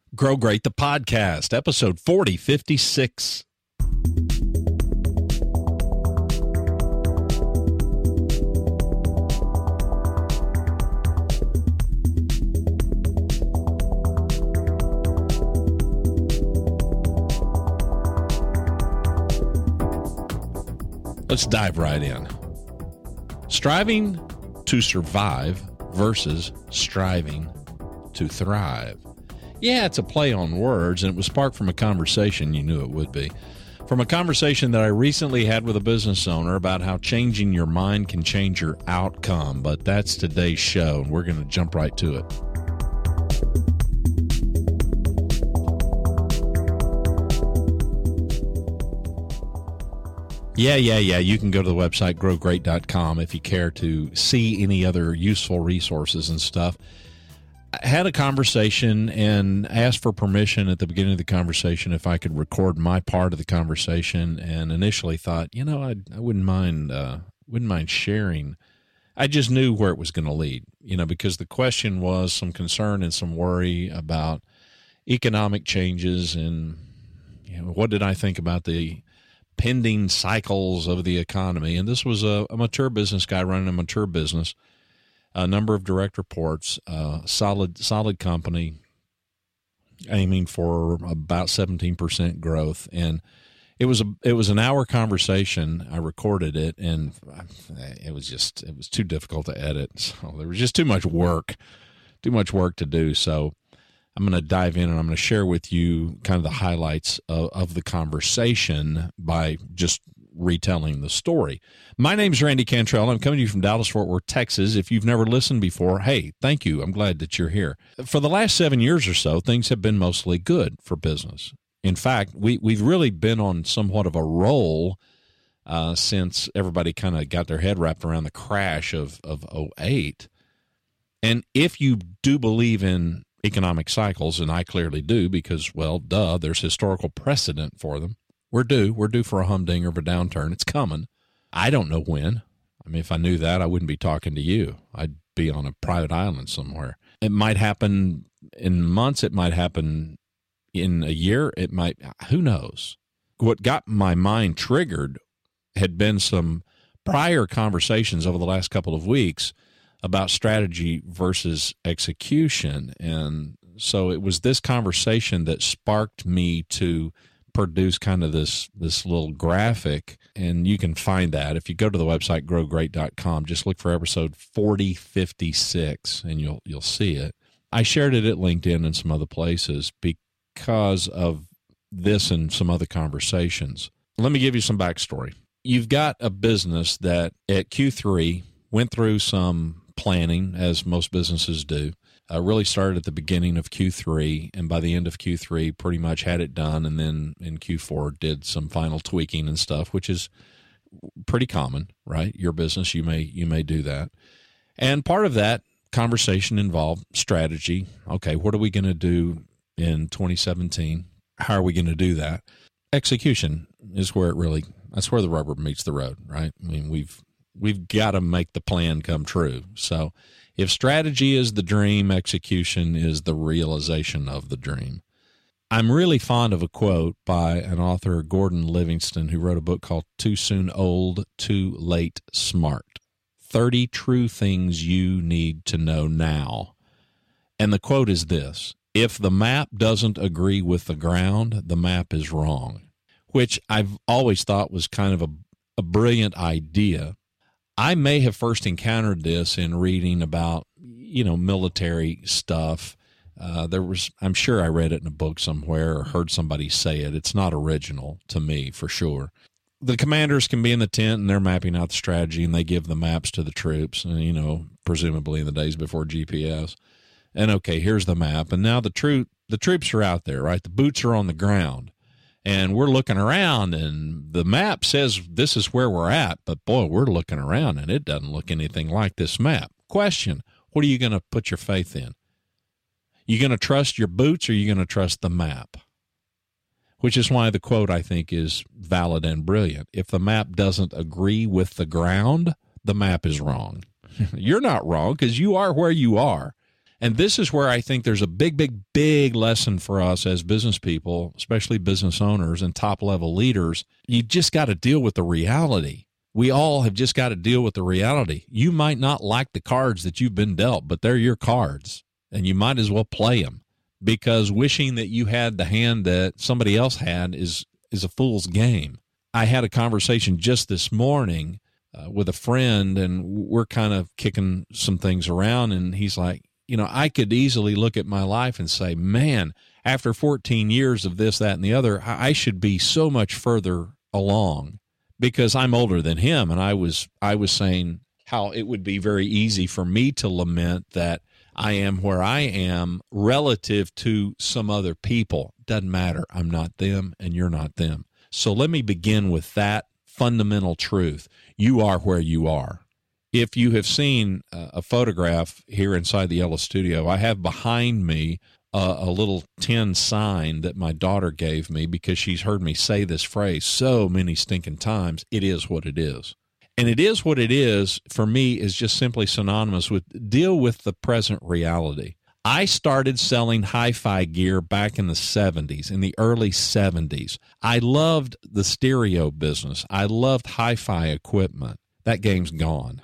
Grow Great, the podcast, episode 4056. Let's dive right in. Striving to survive versus striving to thrive. Yeah, it's a play on words, and it was sparked from a conversation. You knew it would be. From a conversation that I recently had with a business owner about how changing your mind can change your outcome. But that's today's show, and we're going to jump right to it. Yeah. You can go to the website, growgreat.com, if you care to see any other useful resources and stuff. I had a conversation and asked for permission at the beginning of the conversation if I could record my part of the conversation, and initially thought, I wouldn't mind sharing. I just knew where it was going to lead, because the question was some concern and some worry about economic changes and, what did I think about the pending cycles of the economy. And this was a mature business guy running a mature business. A number of direct reports, solid company, aiming for about 17% growth, and it was an hour conversation. I recorded it, and it was too difficult to edit. So there was just too much work to do. So I'm going to dive in and I'm going to share with you kind of the highlights of the conversation by just retelling the story. My name is Randy Cantrell. I'm coming to you from Dallas-Fort Worth, Texas. If you've never listened before, hey, thank you. I'm glad that you're here. For the last 7 years or so, things have been mostly good for business. In fact, we've really been on somewhat of a roll since everybody kind of got their head wrapped around the crash of 2008. And if you do believe in economic cycles, and I clearly do because, well, there's historical precedent for them. We're due for a humdinger of a downturn. It's coming. I don't know when. I mean, if I knew that, I wouldn't be talking to you. I'd be on a private island somewhere. It might happen in months. It might happen in a year. It might, who knows? What got my mind triggered had been some prior conversations over the last couple of weeks about strategy versus execution. And so it was this conversation that sparked me to produce kind of this little graphic, and you can find that if you go to the website growgreat.com. Just look for episode 4056 and you'll see it. I shared it at LinkedIn and some other places because of this and some other conversations. Let me give you some backstory. You've got a business that at Q3 went through some planning, as most businesses do. Really started at the beginning of Q3, and by the end of Q3 pretty much had it done, and then in Q4 did some final tweaking and stuff, which is pretty common, right? Your business, you may do that. And part of that conversation involved strategy. Okay, what are we going to do in 2017? How are we going to do that? Execution is where that's where the rubber meets the road, right? I mean, we've got to make the plan come true. So if strategy is the dream, execution is the realization of the dream. I'm really fond of a quote by an author, Gordon Livingston, who wrote a book called Too Soon Old, Too Late Smart. 30 True Things You Need to Know Now. And the quote is this: if the map doesn't agree with the ground, the map is wrong, which I've always thought was kind of a brilliant idea. I may have first encountered this in reading about, military stuff. I'm sure I read it in a book somewhere or heard somebody say it. It's not original to me, for sure. The commanders can be in the tent and they're mapping out the strategy, and they give the maps to the troops, and, presumably in the days before GPS. And okay, here's the map. And now the troops are out there, right? The boots are on the ground. And we're looking around, and the map says this is where we're at. But, boy, we're looking around, and it doesn't look anything like this map. Question, what are you going to put your faith in? You going to trust your boots, or are you going to trust the map? Which is why the quote, I think, is valid and brilliant. If the map doesn't agree with the ground, the map is wrong. You're not wrong because you are where you are. And this is where I think there's a big lesson for us as business people, especially business owners and top-level leaders. You just got to deal with the reality. We all have just got to deal with the reality. You might not like the cards that you've been dealt, but they're your cards, and you might as well play them, because wishing that you had the hand that somebody else had is a fool's game. I had a conversation just this morning with a friend, and we're kind of kicking some things around, and he's like, I could easily look at my life and say, man, after 14 years of this, that, and the other, I should be so much further along, because I'm older than him. And I was saying how it would be very easy for me to lament that I am where I am relative to some other people. Doesn't matter. I'm not them and you're not them. So let me begin with that fundamental truth. You are where you are. If you have seen a photograph here inside the Yellow Studio, I have behind me a little tin sign that my daughter gave me because she's heard me say this phrase so many stinking times. It is what it is. And it is what it is, for me, is just simply synonymous with deal with the present reality. I started selling hi-fi gear back in the 70s, in the early 70s. I loved the stereo business. I loved hi-fi equipment. That game's gone.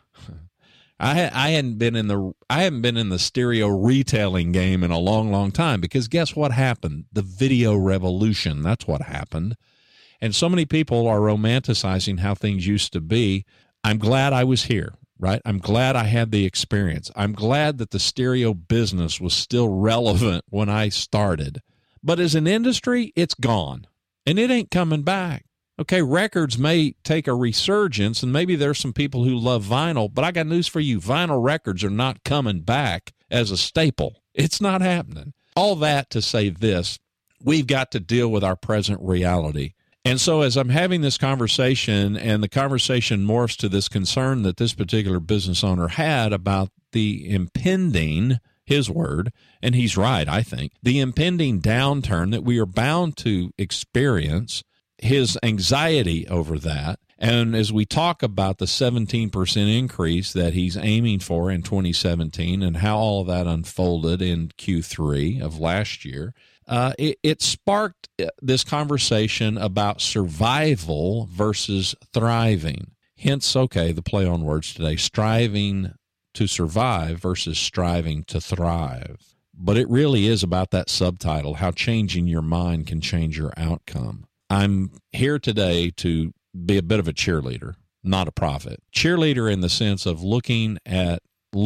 I hadn't been in the stereo retailing game in a long time, because guess what happened? The video revolution. That's what happened. And so many people are romanticizing how things used to be. I'm glad I was here, right? I'm glad I had the experience. I'm glad that the stereo business was still relevant when I started. But as an industry, it's gone, and it ain't coming back. Okay, records may take a resurgence, and maybe there's some people who love vinyl, but I got news for you. Vinyl records are not coming back as a staple. It's not happening. All that to say this, we've got to deal with our present reality. And so as I'm having this conversation, and the conversation morphs to this concern that this particular business owner had about the impending, his word, and he's right, I think, the impending downturn that we are bound to experience, his anxiety over that. And as we talk about the 17% increase that he's aiming for in 2017 and how all of that unfolded in Q3 of last year, it sparked this conversation about survival versus thriving. Hence, okay, the play on words today, striving to survive versus striving to thrive. But it really is about that subtitle, how changing your mind can change your outcome. I'm here today to be a bit of a cheerleader, not a prophet. Cheerleader in the sense of looking at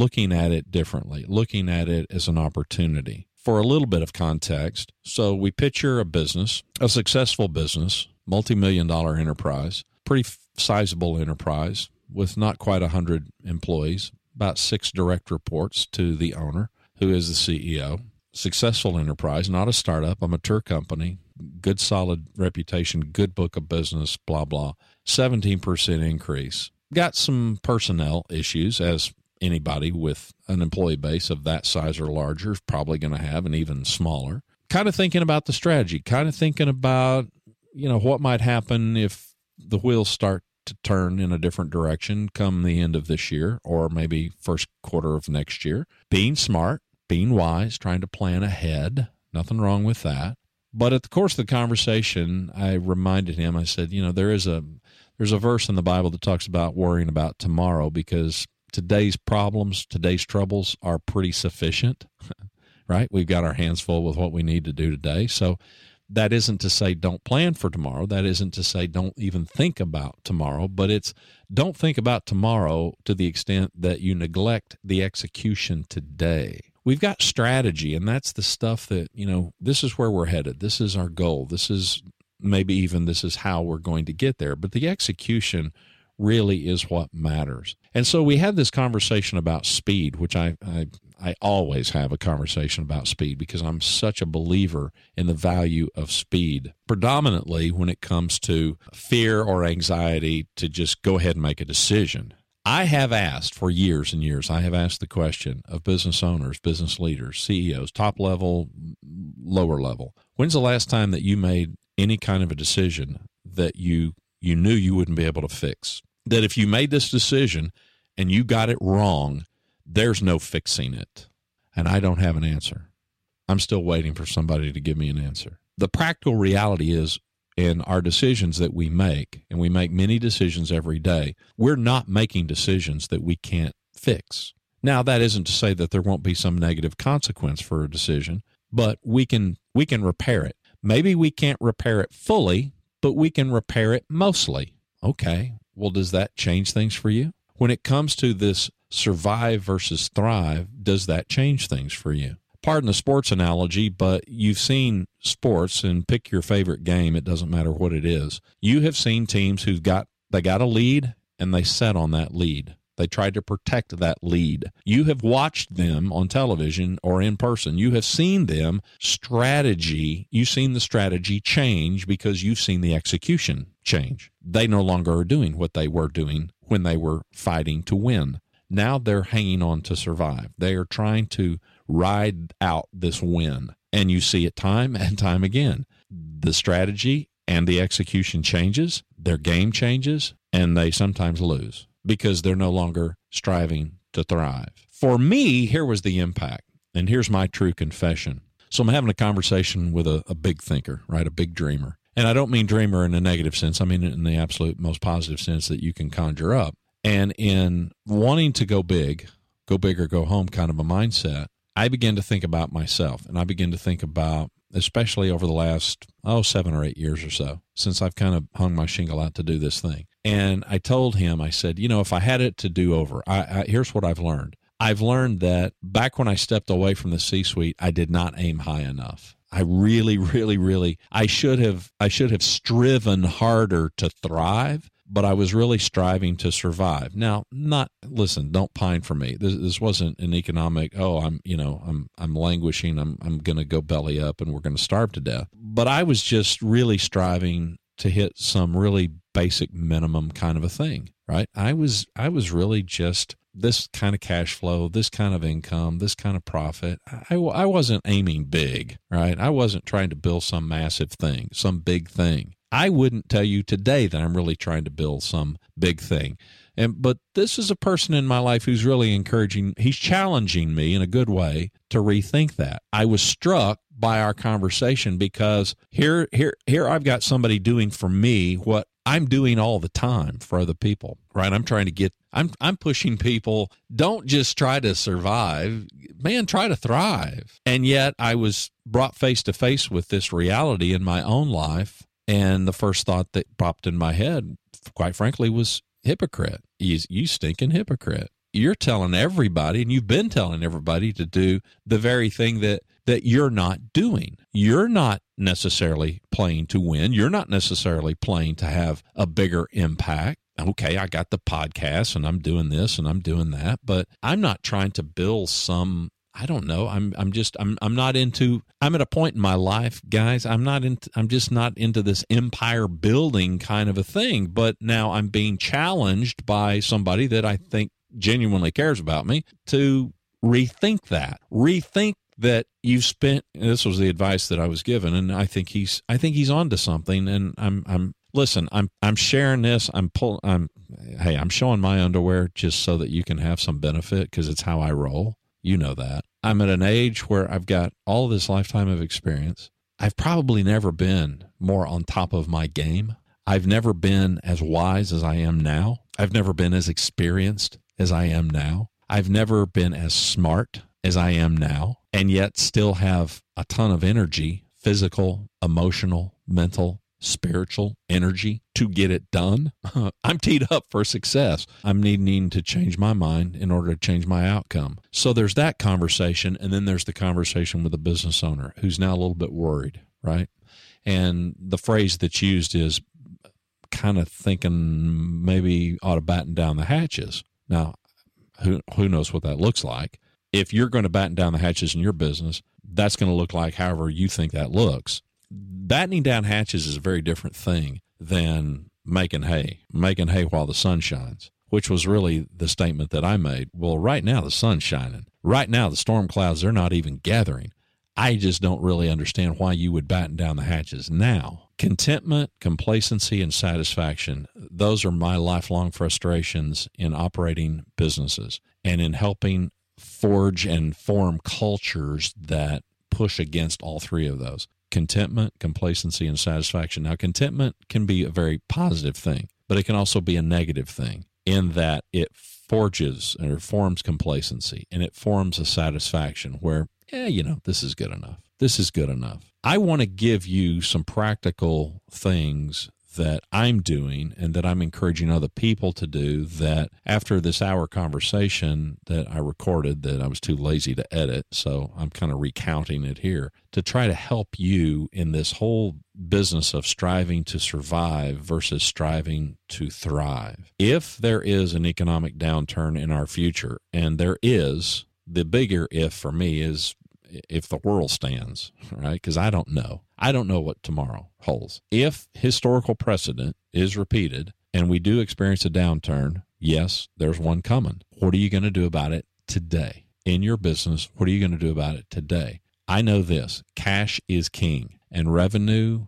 it differently, looking at it as an opportunity. For a little bit of context, so we picture a business, a successful business, multi-million-dollar enterprise, pretty sizable enterprise with not quite 100 employees, about 6 direct reports to the owner, who is the CEO. Successful enterprise, not a startup, a mature company, good solid reputation, good book of business, blah, blah. 17% increase. Got some personnel issues, as anybody with an employee base of that size or larger is probably going to have, and even smaller. Kind of thinking about the strategy, kind of thinking about, what might happen if the wheels start to turn in a different direction come the end of this year or maybe first quarter of next year. Being smart, being wise, trying to plan ahead. Nothing wrong with that. But at the course of the conversation, I reminded him, I said, there's a verse in the Bible that talks about worrying about tomorrow, because today's problems, today's troubles are pretty sufficient, right? We've got our hands full with what we need to do today. So that isn't to say don't plan for tomorrow. That isn't to say don't even think about tomorrow, but it's don't think about tomorrow to the extent that you neglect the execution today. We've got strategy, and that's the stuff that, this is where we're headed. This is our goal. This is how we're going to get there. But the execution really is what matters. And so we had this conversation about speed, which I always have a conversation about speed because I'm such a believer in the value of speed, predominantly when it comes to fear or anxiety to just go ahead and make a decision. I have asked for years and years, I have asked the question of business owners, business leaders, CEOs, top level, lower level, when's the last time that you made any kind of a decision that you knew you wouldn't be able to fix? That if you made this decision and you got it wrong, there's no fixing it. and I don't have an answer. I'm still waiting for somebody to give me an answer. The practical reality is, in our decisions that we make, and we make many decisions every day, we're not making decisions that we can't fix. Now, that isn't to say that there won't be some negative consequence for a decision, but we can repair it. Maybe we can't repair it fully, but we can repair it mostly. Okay, well, does that change things for you? When it comes to this survive versus thrive, does that change things for you? Pardon the sports analogy, but you've seen sports, and pick your favorite game. It doesn't matter what it is. You have seen teams who got a lead and they sat on that lead. They tried to protect that lead. You have watched them on television or in person. You have seen them You've seen the strategy change because you've seen the execution change. They no longer are doing what they were doing when they were fighting to win. Now they're hanging on to survive. They are trying to ride out this win. And you see it time and time again. The strategy and the execution changes, their game changes, and they sometimes lose because they're no longer striving to thrive. For me, here was the impact, and here's my true confession. So I'm having a conversation with a big thinker, right, a big dreamer. And I don't mean dreamer in a negative sense. I mean it in the absolute most positive sense that you can conjure up. And in wanting to go big or go home kind of a mindset, I began to think about myself, and I began to think about, especially over the last, 7 or 8 years or so, since I've kind of hung my shingle out to do this thing. And I told him, I said, if I had it to do over, here's what I've learned. I've learned that back when I stepped away from the C-suite, I did not aim high enough. I really, I should have striven harder to thrive, but I was really striving to survive. Now, listen, don't pine for me. This wasn't an economic, I'm languishing, I'm going to go belly up and we're going to starve to death. But I was just really striving to hit some really basic minimum kind of a thing, right? I was really just this kind of cash flow, this kind of income, this kind of profit. I wasn't aiming big, right? I wasn't trying to build some massive thing, some big thing. I wouldn't tell you today that I'm really trying to build some big thing. But this is a person in my life who's really he's challenging me in a good way to rethink that. I was struck by our conversation because here I've got somebody doing for me what I'm doing all the time for other people, right? I'm pushing people, don't just try to survive, man, try to thrive. And yet I was brought face to face with this reality in my own life. And the first thought that popped in my head, quite frankly, was hypocrite. You stinking hypocrite. You're telling everybody, and you've been telling everybody to do the very thing that you're not doing. You're not necessarily playing to win. You're not necessarily playing to have a bigger impact. Okay, I got the podcast and I'm doing this and I'm doing that, but I'm not trying to build some, I don't know. I'm at a point in my life, guys, I'm just not into this empire building kind of a thing, but now I'm being challenged by somebody that I think genuinely cares about me to rethink that you've spent, this was the advice that I was given, and I think he's onto something, and I'm sharing this. I'm showing my underwear just so that you can have some benefit because it's how I roll. You know that. I'm at an age where I've got all this lifetime of experience. I've probably never been more on top of my game. I've never been as wise as I am now. I've never been as experienced as I am now. I've never been as smart as I am now, and yet still have a ton of energy, physical, emotional, mental, spiritual energy to get it done. I'm teed up for success. I'm needing to change my mind in order to change my outcome. So there's that conversation, and then there's the conversation with a business owner who's now a little bit worried, right? And the phrase that's used is kind of thinking maybe ought to batten down the hatches. Now, who knows what that looks like? If you're going to batten down the hatches in your business, that's going to look like however you think that looks. Battening down hatches is a very different thing than making hay while the sun shines, which was really the statement that I made. Well, right now the sun's shining. Right now the storm clouds, they're not even gathering. I just don't really understand why you would batten down the hatches now. Contentment, complacency, and satisfaction, those are my lifelong frustrations in operating businesses and in helping forge and form cultures that push against all three of those: contentment, complacency, and satisfaction. Now, contentment can be a very positive thing, but it can also be a negative thing in that it forges or forms complacency, and it forms a satisfaction where, this is good enough. This is good enough. I want to give you some practical things that I'm doing and that I'm encouraging other people to do, that after this hour conversation that I recorded that I was too lazy to edit, so I'm kind of recounting it here to try to help you in this whole business of striving to survive versus striving to thrive. If there is an economic downturn in our future, and there is, the bigger if for me is if the world stands, right? Because I don't know. I don't know what tomorrow holds. If historical precedent is repeated and we do experience a downturn, yes, there's one coming. What are you going to do about it today? In your business, what are you going to do about it today? I know this: cash is king, and revenue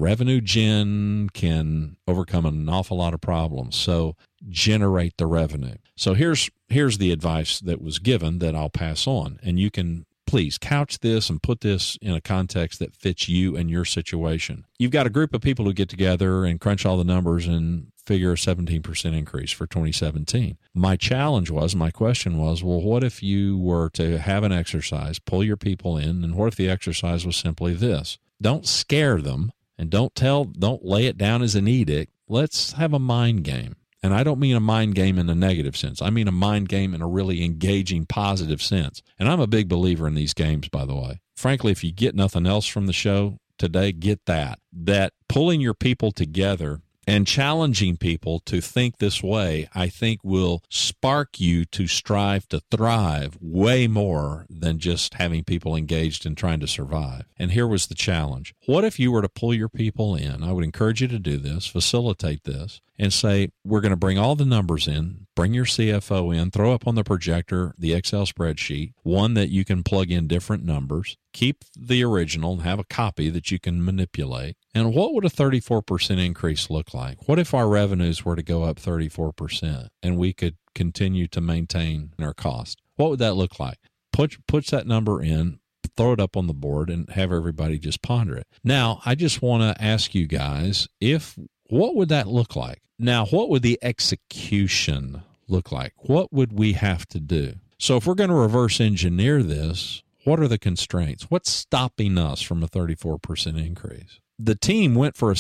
gen can overcome an awful lot of problems. So generate the revenue. So here's the advice that was given that I'll pass on, and you can please couch this and put this in a context that fits you and your situation. You've got a group of people who get together and crunch all the numbers and figure a 17% increase for 2017. My question was, well, what if you were to have an exercise, pull your people in, and what if the exercise was simply this? Don't scare them, and don't lay it down as an edict. Let's have a mind game. And I don't mean a mind game in a negative sense. I mean a mind game in a really engaging, positive sense. And I'm a big believer in these games, by the way. Frankly, if you get nothing else from the show today, get that pulling your people together and challenging people to think this way, I think will spark you to strive to thrive way more than just having people engaged in trying to survive. And here was the challenge. What if you were to pull your people in? I would encourage you to do this, facilitate this, and say, we're going to bring all the numbers in, bring your CFO in, throw up on the projector the Excel spreadsheet, one that you can plug in different numbers, keep the original and have a copy that you can manipulate. And what would a 34% increase look like? What if our revenues were to go up 34% and we could continue to maintain our cost? What would that look like? Put that number in, throw it up on the board, and have everybody just ponder it. Now, I just want to ask you guys, what would that look like? Now, what would the execution look like? What would we have to do? So if we're going to reverse engineer this, what are the constraints? What's stopping us from a 34% increase? The team went for a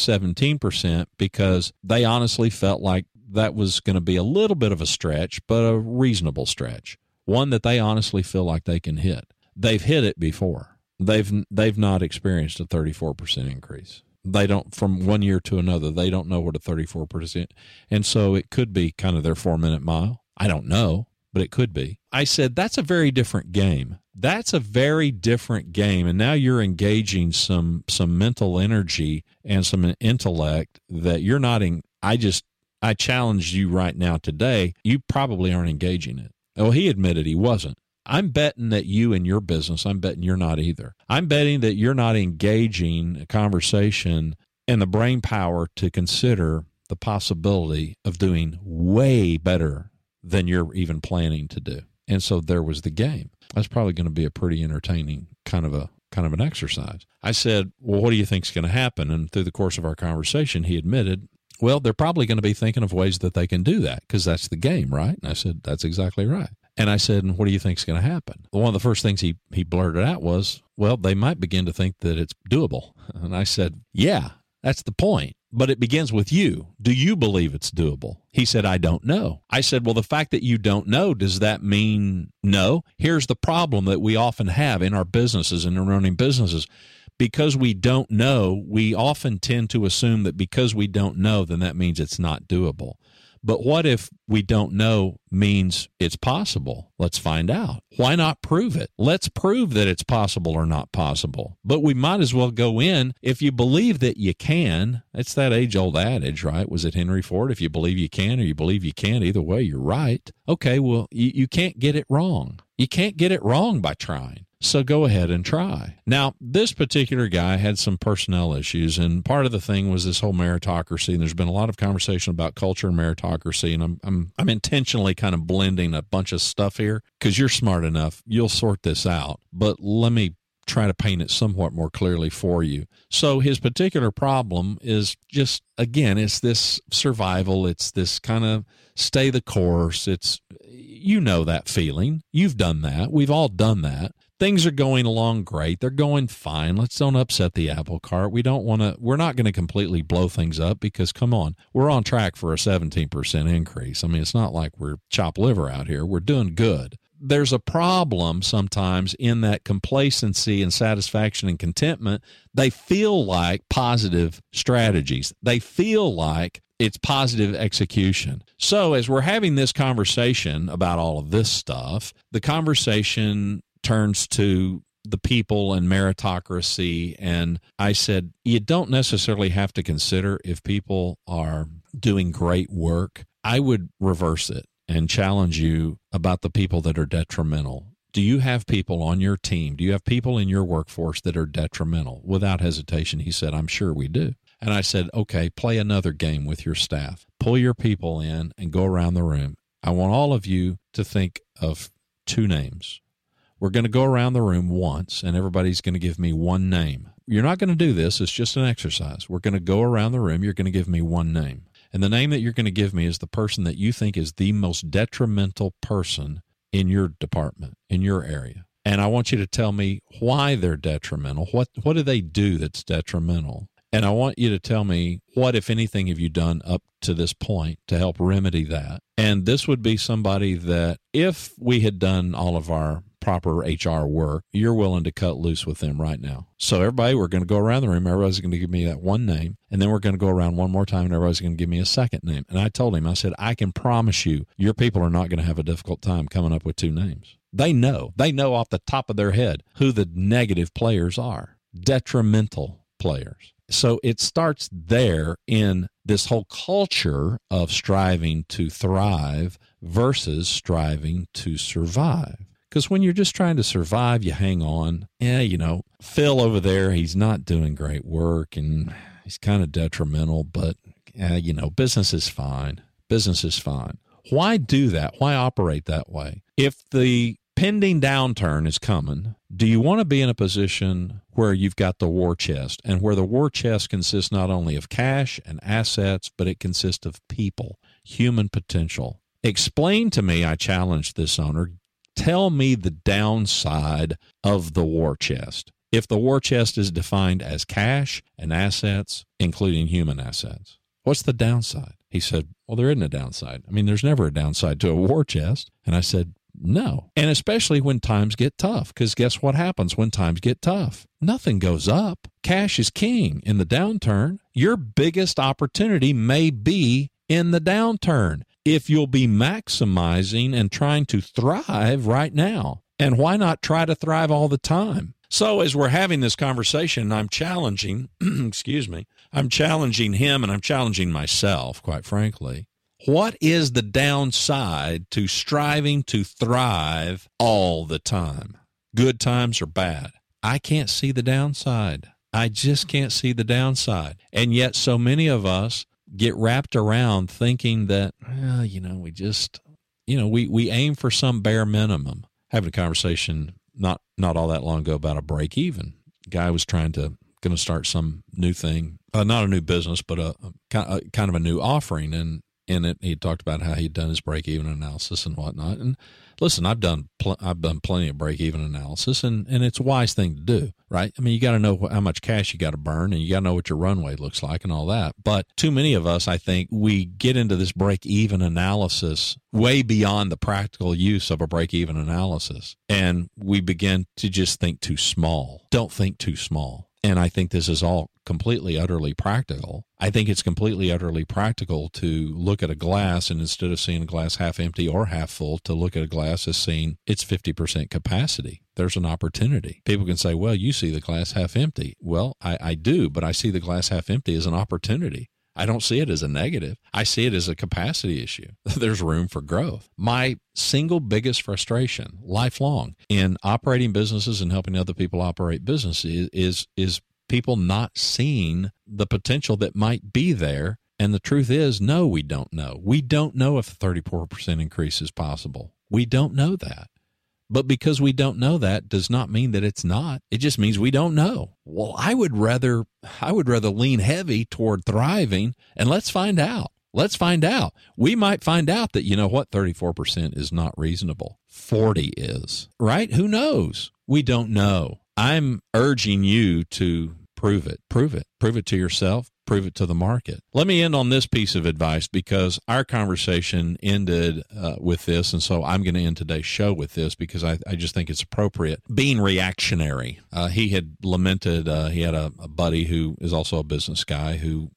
17% because they honestly felt like that was going to be a little bit of a stretch, but a reasonable stretch, one that they honestly feel like they can hit. They've hit it before. They've not experienced a 34% increase. They don't, from one year to another, they don't know what a 34%, and so it could be kind of their 4-minute mile. I don't know, but it could be. I said, that's a very different game. That's a very different game, and now you're engaging some mental energy and some intellect that you're not in. I challenge you right now today, you probably aren't engaging it. Well, he admitted he wasn't. I'm betting that you in your business, I'm betting you're not either. I'm betting that you're not engaging a conversation and the brain power to consider the possibility of doing way better than you're even planning to do. And so there was the game. That's probably going to be a pretty entertaining kind of an exercise. I said, well, what do you think is going to happen? And through the course of our conversation, he admitted, well, they're probably going to be thinking of ways that they can do that because that's the game, right? And I said, that's exactly right. And I said, and what do you think is going to happen? One of the first things he blurted out was, well, they might begin to think that it's doable. And I said, yeah, that's the point. But it begins with you. Do you believe it's doable? He said, I don't know. I said, well, the fact that you don't know, does that mean no? Here's the problem that we often have in our businesses and in running businesses. Because we don't know, we often tend to assume that because we don't know, then that means it's not doable. But what if we don't know means it's possible? Let's find out. Why not prove it? Let's prove that it's possible or not possible. But we might as well go in if you believe that you can. It's that age-old adage, right? Was it Henry Ford? If you believe you can or you believe you can't, either way, you're right. Okay, well, you can't get it wrong. You can't get it wrong by trying. So go ahead and try. Now, this particular guy had some personnel issues, and part of the thing was this whole meritocracy. And there's been a lot of conversation about culture and meritocracy, and I'm intentionally kind of blending a bunch of stuff here because you're smart enough. You'll sort this out. But let me try to paint it somewhat more clearly for you. So his particular problem is just, again, it's this survival. It's this kind of stay the course. It's, you know, that feeling. You've done that. We've all done that. Things are going along great. They're going fine. Let's don't upset the apple cart. We're not going to completely blow things up because, come on, we're on track for a 17% increase. I mean, it's not like we're chopped liver out here. We're doing good. There's a problem sometimes in that complacency and satisfaction and contentment. They feel like positive strategies. They feel like it's positive execution. So as we're having this conversation about all of this stuff, the conversation turns to the people and meritocracy. And I said, you don't necessarily have to consider if people are doing great work. I would reverse it and challenge you about the people that are detrimental. Do you have people on your team? Do you have people in your workforce that are detrimental? Without hesitation, he said, I'm sure we do. And I said, okay, play another game with your staff. Pull your people in and go around the room. I want all of you to think of 2 names. We're going to go around the room once, and everybody's going to give me 1 name. You're not going to do this. It's just an exercise. We're going to go around the room. You're going to give me 1 name. And the name that you're going to give me is the person that you think is the most detrimental person in your department, in your area. And I want you to tell me why they're detrimental. What do they do that's detrimental? And I want you to tell me what, if anything, have you done up to this point to help remedy that. And this would be somebody that if we had done all of our proper HR work, you're willing to cut loose with them right now. So everybody, we're going to go around the room. Everybody's going to give me that 1 name. And then we're going to go around one more time and everybody's going to give me a second name. And I told him, I said, I can promise you, your people are not going to have a difficult time coming up with 2 names. They know off the top of their head who the negative players are, detrimental players. So it starts there in this whole culture of striving to thrive versus striving to survive. Because when you're just trying to survive, you hang on. Yeah, Phil over there, he's not doing great work and he's kind of detrimental, but, business is fine. Business is fine. Why do that? Why operate that way? If the pending downturn is coming, do you want to be in a position where you've got the war chest, and where the war chest consists not only of cash and assets, but it consists of people, human potential? Explain to me, I challenged this owner, tell me the downside of the war chest. If the war chest is defined as cash and assets, including human assets, what's the downside? He said, well, there isn't a downside. I mean, there's never a downside to a war chest. And I said, no. And especially when times get tough, because guess what happens when times get tough? Nothing goes up. Cash is king in the downturn. Your biggest opportunity may be in the downturn if you'll be maximizing and trying to thrive right now. And why not try to thrive all the time? So as we're having this conversation, I'm challenging, I'm challenging him and I'm challenging myself, quite frankly. What is the downside to striving to thrive all the time? Good times or bad? I can't see the downside. I just can't see the downside. And yet so many of us get wrapped around thinking that, we aim for some bare minimum. Having a conversation not all that long ago about a break even. Guy was going to start some new thing, not a new business, but a kind of a new offering. And in it, he talked about how he'd done his break even analysis and whatnot. And listen, I've done plenty of break even analysis, and it's a wise thing to do, right? I mean, you got to know how much cash you got to burn, and you got to know what your runway looks like and all that. But too many of us, I think, we get into this break even analysis way beyond the practical use of a break even analysis, and we begin to just think too small. Don't think too small. And I think this is all completely, utterly practical. I think it's completely, utterly practical to look at a glass and instead of seeing a glass half empty or half full, to look at a glass as seeing its 50% capacity. There's an opportunity. People can say, well, you see the glass half empty. Well, I do, but I see the glass half empty as an opportunity. I don't see it as a negative. I see it as a capacity issue. There's room for growth. My single biggest frustration, lifelong, in operating businesses and helping other people operate businesses is people not seeing the potential that might be there. And the truth is, no, we don't know. We don't know if a 34% increase is possible. We don't know that. But because we don't know that does not mean that it's not. It just means we don't know. Well, I would rather lean heavy toward thriving, and let's find out. Let's find out. We might find out that, 34% is not reasonable. 40 is, right? Who knows? We don't know. I'm urging you to prove it. Prove it. Prove it to yourself. Prove it to the market. Let me end on this piece of advice because our conversation ended with this, and so I'm going to end today's show with this because I just think it's appropriate. Being reactionary. He had lamented, he had a buddy who is also a business guy who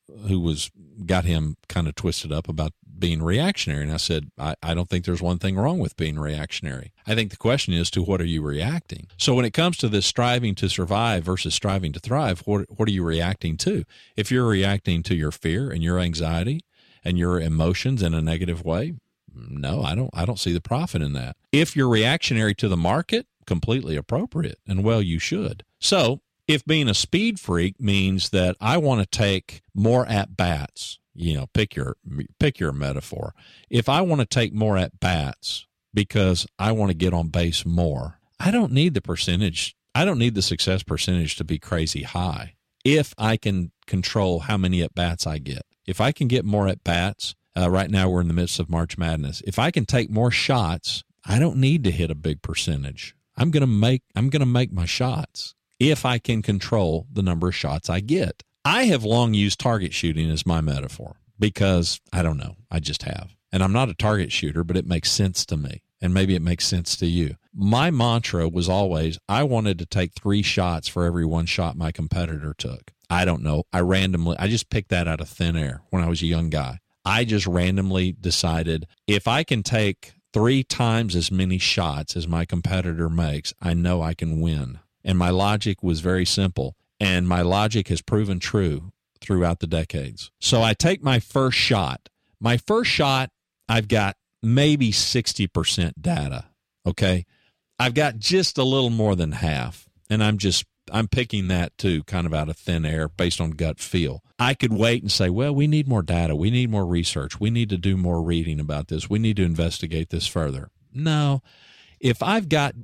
got him kind of twisted up about being reactionary. And I said, I don't think there's one thing wrong with being reactionary. I think the question is to what are you reacting? So when it comes to this striving to survive versus striving to thrive, what are you reacting to? If you're reacting to your fear and your anxiety and your emotions in a negative way, no, I don't see the profit in that. If you're reactionary to the market, completely appropriate, and well, you should. So if being a speed freak means that I want to take more at-bats, pick your metaphor. If I want to take more at-bats because I want to get on base more, I don't need the percentage. I don't need the success percentage to be crazy high if I can control how many at-bats I get. If I can get more at-bats, right now we're in the midst of March Madness. If I can take more shots, I don't need to hit a big percentage. I'm going to make my shots if I can control the number of shots I get. I have long used target shooting as my metaphor because I don't know. I just have. And I'm not a target shooter, but it makes sense to me. And maybe it makes sense to you. My mantra was always, I wanted to take 3 shots for every 1 shot my competitor took. I don't know. I just picked that out of thin air when I was a young guy. I just randomly decided if I can take 3 times as many shots as my competitor makes, I know I can win. And my logic was very simple. And my logic has proven true throughout the decades. So I take my first shot. My first shot, I've got maybe 60% data, okay? I've got just a little more than half, and I'm picking that too, kind of out of thin air based on gut feel. I could wait and say, well, we need more data. We need more research. We need to do more reading about this. We need to investigate this further. No, if I've got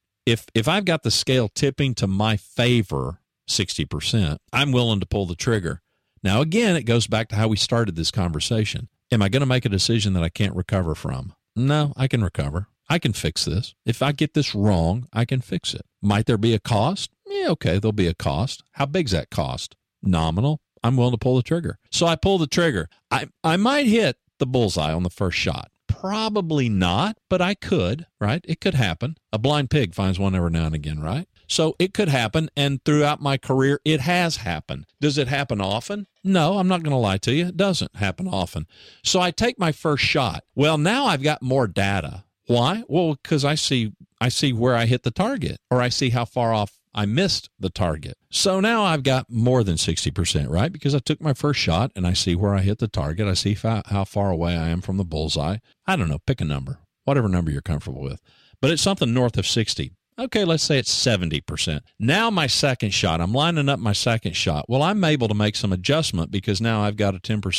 the scale tipping to my favor, 60%, I'm willing to pull the trigger. Now, again, it goes back to how we started this conversation. Am I going to make a decision that I can't recover from? No, I can recover. I can fix this. If I get this wrong, I can fix it. Might there be a cost? Yeah, okay, there'll be a cost. How big's that cost? Nominal. I'm willing to pull the trigger. So I pull the trigger. I might hit the bullseye on the first shot. Probably not, but I could, right? It could happen. A blind pig finds one every now and again, right? So it could happen, and throughout my career, it has happened. Does it happen often? No, I'm not going to lie to you. It doesn't happen often. So I take my first shot. Well, now I've got more data. Why? Well, because I see where I hit the target, or I see how far off I missed the target. So now I've got more than 60%, right? Because I took my first shot, and I see where I hit the target. I see how far away I am from the bullseye. I don't know. Pick a number, whatever number you're comfortable with. But it's something north of 60. Okay, let's say it's 70%. Now my second shot, I'm lining up my second shot. Well, I'm able to make some adjustment because now I've got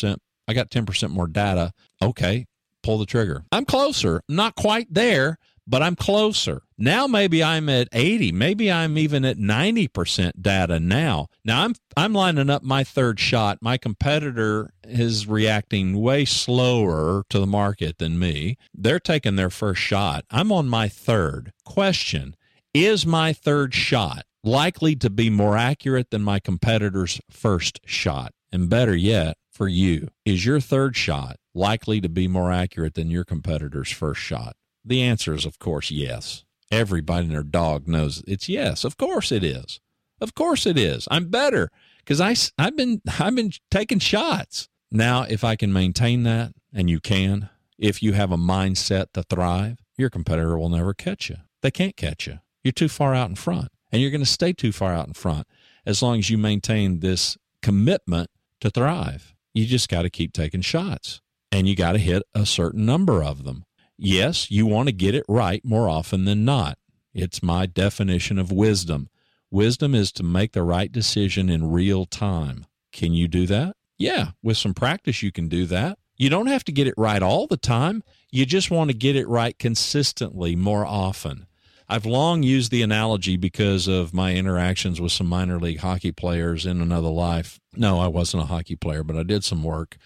10% more data. Okay, pull the trigger. I'm closer. Not quite there, but I'm closer. Now maybe I'm at 80. Maybe I'm even at 90% data now. Now I'm lining up my third shot. My competitor is reacting way slower to the market than me. They're taking their first shot. I'm on my third. Question. Is my third shot likely to be more accurate than my competitor's first shot? And better yet, for you, is your third shot likely to be more accurate than your competitor's first shot? The answer is, of course, yes. Everybody and their dog knows it's yes. Of course it is. Of course it is. I'm better because I've been taking shots. Now, if I can maintain that, and you can, if you have a mindset to thrive, your competitor will never catch you. They can't catch you. You're too far out in front, and you're going to stay too far out in front as long as you maintain this commitment to thrive. You just got to keep taking shots, and you got to hit a certain number of them. Yes, you want to get it right more often than not. It's my definition of wisdom. Wisdom is to make the right decision in real time. Can you do that? Yeah, with some practice, you can do that. You don't have to get it right all the time. You just want to get it right consistently more often. I've long used the analogy because of my interactions with some minor league hockey players in another life. No, I wasn't a hockey player, but I did some work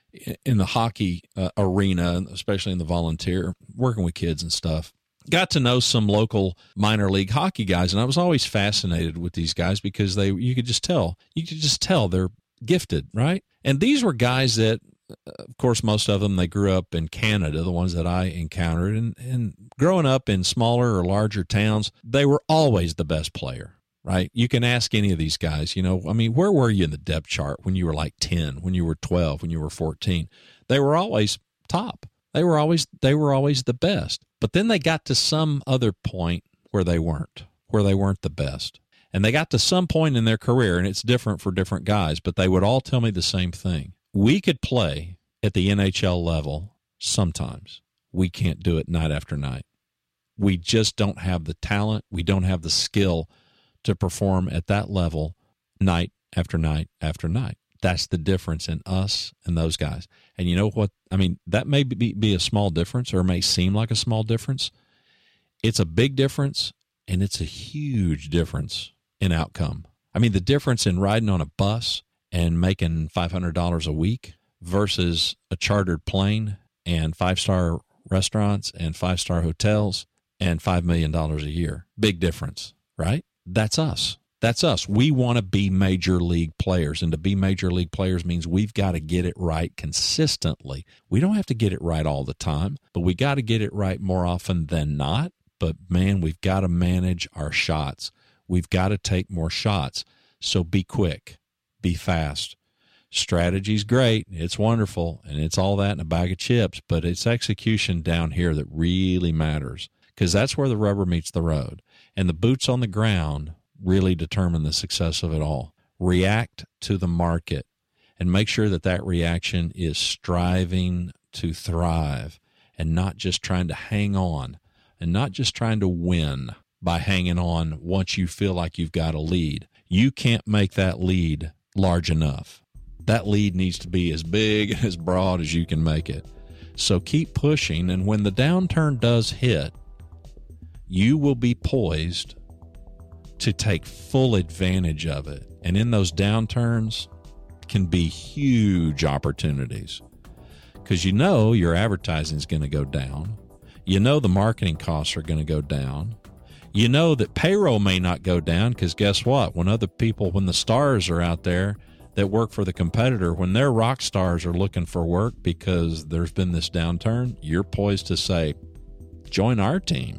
in the hockey arena, especially in the volunteer, working with kids and stuff. Got to know some local minor league hockey guys, and I was always fascinated with these guys because you could just tell they're gifted, right? And these were guys that, of course, most of them, they grew up in Canada, the ones that I encountered, and growing up in smaller or larger towns, they were always the best player, right? You can ask any of these guys, where were you in the depth chart when you were like 10, when you were 12, when you were 14? They were always top. They were always the best. But then they got to some other point where they weren't the best. And they got to some point in their career, and it's different for different guys, but they would all tell me the same thing. We could play at the NHL level sometimes. We can't do it night after night. We just don't have the talent. We don't have the skill to perform at that level night after night after night. That's the difference in us and those guys. And you know what? I mean, that may be a small difference, or may seem like a small difference. It's a big difference, and it's a huge difference in outcome. I mean, the difference in riding on a bus and making $500 a week versus a chartered plane and 5-star restaurants and 5-star hotels and $5 million a year. Big difference, right? That's us. That's us. We want to be major league players, and to be major league players means we've got to get it right consistently. We don't have to get it right all the time, but we got to get it right more often than not. But, man, we've got to manage our shots. We've got to take more shots. So be quick. Be fast. Strategy's great. It's wonderful, and it's all that in a bag of chips, but it's execution down here that really matters, because that's where the rubber meets the road. And the boots on the ground really determine the success of it all. React to the market and make sure that reaction is striving to thrive and not just trying to hang on and not just trying to win by hanging on once you feel like you've got a lead. You can't make that lead large enough. That lead needs to be as big and as broad as you can make it. So keep pushing, and when the downturn does hit, you will be poised to take full advantage of it. And in those downturns can be huge opportunities, because your advertising is going to go down. The marketing costs are going to go down. That payroll may not go down, because guess what? When the stars are out there that work for the competitor, when their rock stars are looking for work because there's been this downturn, you're poised to say, join our team.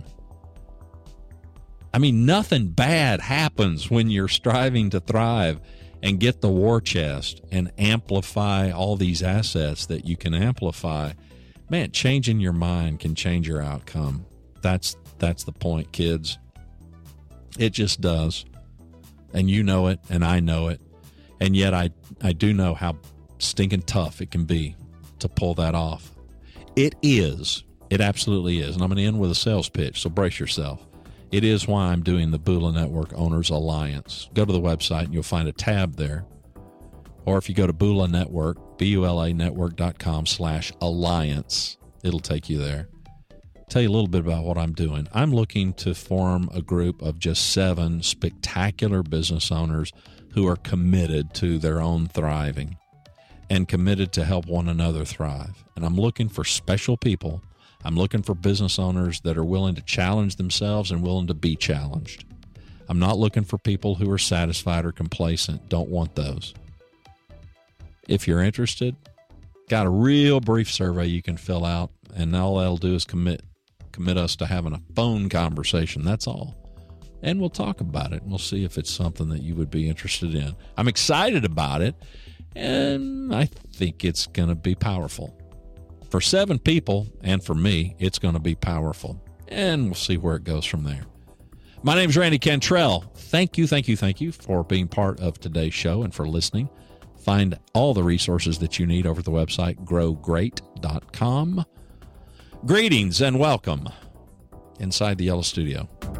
I mean, nothing bad happens when you're striving to thrive and get the war chest and amplify all these assets that you can amplify. Man, changing your mind can change your outcome. That's the point, kids. It just does. And you know it, and I know it. And yet I do know how stinking tough it can be to pull that off. It is. It absolutely is. And I'm going to end with a sales pitch, so brace yourself. It is why I'm doing the Bula Network Owners Alliance. Go to the website and you'll find a tab there. Or if you go to Bula Network, BULAnetwork.com/alliance, it'll take you there. Tell you a little bit about what I'm doing. I'm looking to form a group of just 7 spectacular business owners who are committed to their own thriving and committed to help one another thrive. And I'm looking for special people. I'm looking for business owners that are willing to challenge themselves and willing to be challenged. I'm not looking for people who are satisfied or complacent. Don't want those. If you're interested, got a real brief survey you can fill out, and all that'll do is commit us to having a phone conversation. That's all. And we'll talk about it, and we'll see if it's something that you would be interested in. I'm excited about it, and I think it's going to be powerful. For 7 people, and for me, it's going to be powerful. And we'll see where it goes from there. My name's Randy Cantrell. Thank you for being part of today's show and for listening. Find all the resources that you need over the website, growgreat.com. Greetings and welcome inside the Yellow Studio.